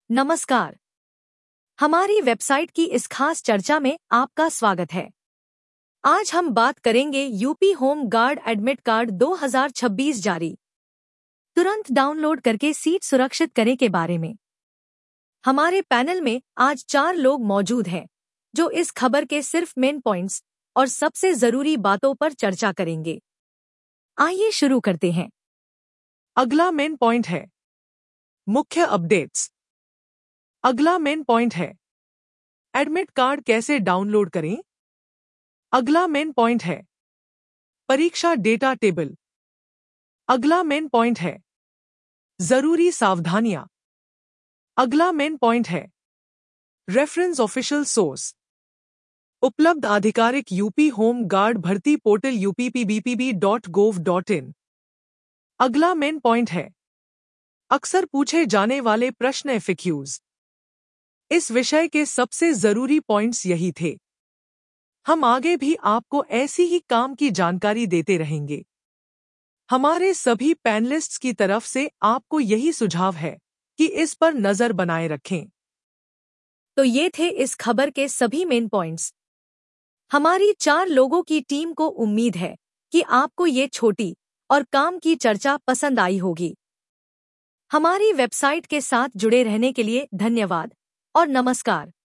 नमस्कार। हमारी वेबसाइट की इस खास चर्चा में आपका स्वागत है। आज हम बात करेंगे UP home guard admit card 2026 जारी, तुरंत डाउनलोड करके सीट सुरक्षित करें के बारे में। हमारे पैनल में आज 4 लोग मौजूद हैं जो इस खबर के सिर्फ मेन पॉइंट्स और सबसे जरूरी बातों पर चर्चा करेंगे। आइए शुरू करते हैं। अगला मेन पॉइंट है मुख्य अपडेट्स। अगला मेन पॉइंट है एडमिट कार्ड कैसे डाउनलोड करें। अगला मेन पॉइंट है परीक्षा डेटा टेबल। अगला मेन पॉइंट है जरूरी सावधानियां। अगला मेन पॉइंट है रेफरेंस ऑफिशियल सोर्स। उपलब्ध आधिकारिक यूपी होम गार्ड भर्ती पोर्टल uppbpb.gov.in। अगला मेन पॉइंट है अक्सर पूछे जाने वाले प्रश्न एफएक्यूज। इस विषय के सबसे जरूरी पॉइंट्स यही थे। हम आगे भी आपको ऐसी ही काम की जानकारी देते रहेंगे। हमारे सभी पैनलिस्ट्स की तरफ से आपको यही सुझाव है कि इस पर नजर बनाए रखें। तो ये थे इस खबर के सभी मेन पॉइंट्स। हमारी 4 लोगों की टीम को उम्मीद है कि आपको ये छोटी और काम की चर्चा पसंद आई होगी। हमारी वेबसाइट के साथ जुड़े रहने के लिए धन्यवाद और नमस्कार।